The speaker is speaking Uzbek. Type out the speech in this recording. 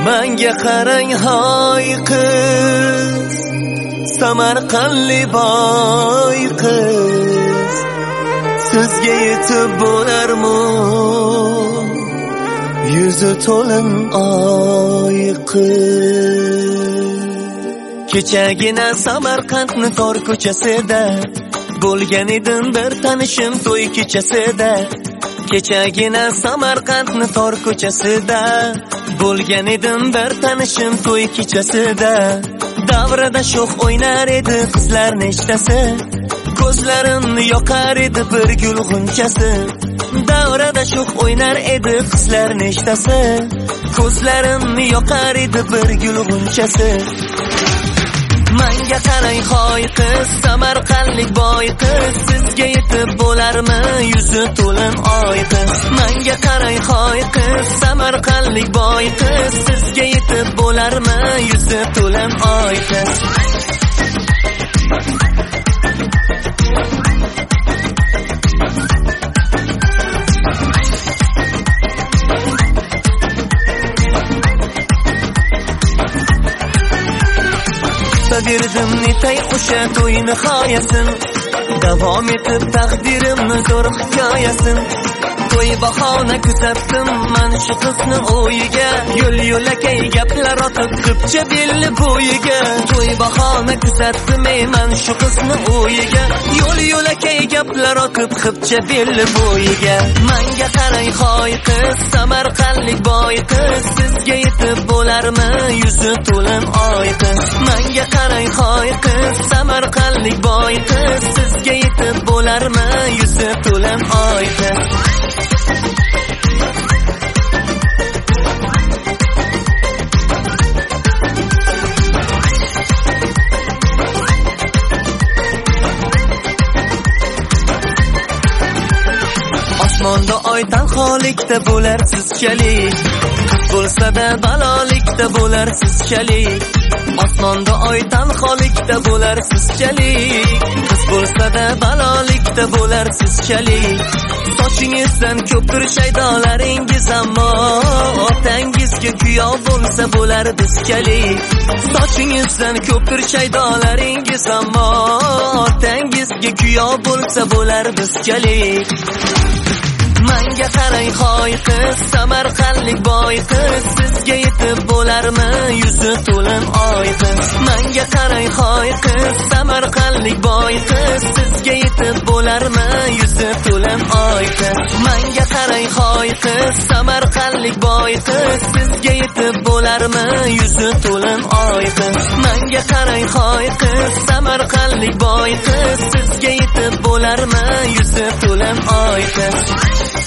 Menga qarang hoy qiz, Samarqandli boy qiz, sizga yetib bo'larmi yuzi to'lin oy qiz. Kechagina Samarqandni tor ko'chasida bo'lgan edim bir tanishim to'y kechasida. Kechagina Samarqandni tor ko'chasida bo'lgan edim bir tanishim to'y kechasida. Davrada sho'x o'ynar edi qizlar nechtasi, ko'zlarimni yoqar edi bir gul g'unchasi. Davrada sho'x o'ynar edi qizlar nechtasi, ko'zlarimni yoqar edi bir gul g'unchasi. Menga qarang hoy qiz, Samarqandlik boy qiz, sizga yetib bo'larmi yuzi to'lin oy qiz. Menga qarang hoy qiz, Samarqandlik boy qiz, sizga yetib bo'larmi yuzi to'lin oy qiz. Berdim netay o'sha to'y nihoyasin, davom etib taqdirimni zo'r hikoyasin. To'y bahona kuzatdim men shu qizni o'yiga, yo'l-yo'lakay gaplar otib qipcha belli bo'yiga. To'y bahona kuzatdim men shu qizni o'yiga, yo'l-yo'lakay gaplar otib qipcha belli bo'yiga. Menga qarang hoy qiz, Samarqandlik boy qiz, sizga yetib bo'larmi yuzi to'lin oy qiz. Menga qarang hoy qiz, Samarqandlik boy qiz, sizga yetib bo'larmi yuzi to'lin oy qiz. Osmonda oy tanholikda bo'lar sizchalik, bo'lsa-da balolikda bo'lar sizchalik. Osmonda oy tanholikda bo'lar sizchalik, bo'lsa-da balolikda bo'lar sizchalik. Sochingizdan ko'pir shaydolaringiz, ammo otangizga kuyov bo'lsa bo'lar bizchalik. Sochingizdan ko'pir shaydolaringiz, ammo otangizga kuyov bo'lsa bo'lar bizchalik. Menga qarang hoy qiz, Samarqandlik boy qiz, sizga yetib bo'larmi yuzi to'lin oy qiz. Menga qarang hoy qiz, Samarqandlik boy qiz, sizga yetib bo'larmi yuzi to'lin oy qiz. Menga qarang hoy qiz, Samarqandlik boy qiz, sizga yetib bo'larmi yuzi to'lin oy qiz. Menga qarang hoy qiz, Samarqandlik boy qiz, sizga yetib bo'larmi yuzi to'lin oy qiz.